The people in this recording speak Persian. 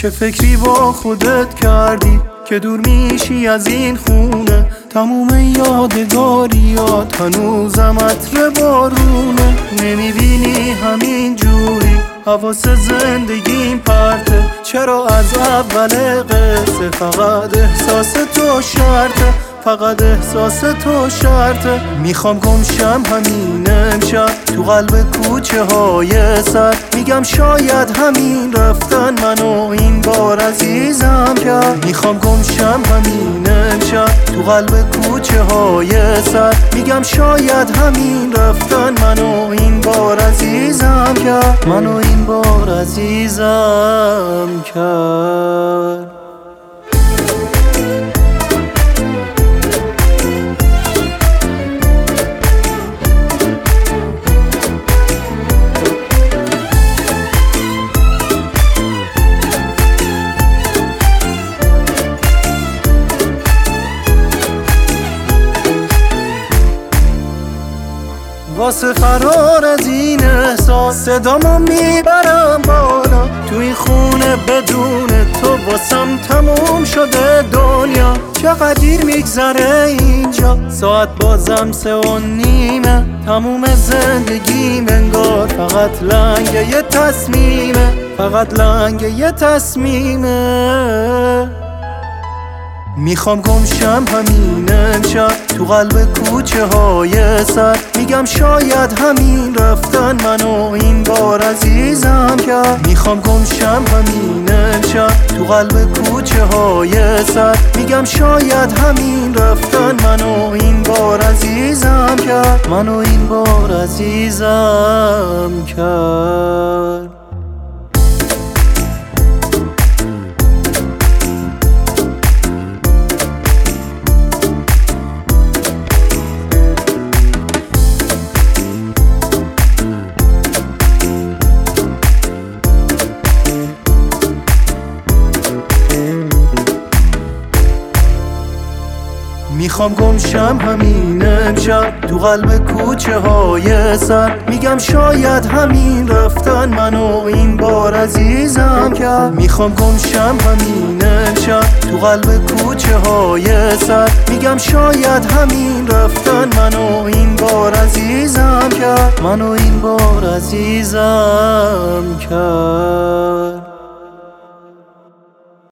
چه فکری با خودت کردی که دور میشی از این خونه؟ تموم یادگاریات هنوزم عطر بارونه. نمیبینی همین جوری حواس زندگیم پرته؟ چرا از اول قصه فقط احساس تو شرطه؟ فقط احساس تو شرطه. میخوام گمشم همین امشب تو قلب کوچه های سر. میگم شاید همین رفتن منو این بار عزیزم کرد. میخوام گمشم همین امشب تو قلب کوچه های سر. میگم شاید همین رفتن منو این بار عزیزم کرد. منو این بار عزیزم کرد. واسه فرار از این احساس صدامو میبرم بالا. تو این خونه بدون تو واسم تموم شده دنیا. چقدر دیر میگذره اینجا، ساعت بازم 3:30. تموم زندگیم انگار فقط لنگ یه تصمیمه. فقط لنگ یه تصمیمه. میخوام گمشم همین امشب تو قلب کوچه های سر. میگم شاید همین رفتن منو این بار عزیزم کرد. میخوام گمشم همین امشب تو قلب کوچه های سر. میگم شاید همین رفتن منو این بار عزیزم کرد. منو این بار عزیزم کرد. میخوام گمشم همین امشب تو قلب کوچه های سر. میگم شاید همین رفتن منو این بار عزیزم کرد. میخوام گمشم همین امشب تو قلب کوچه های سر. میگم شاید همین رفتن منو این بار عزیزم کرد. منو این بار عزیزم کرد.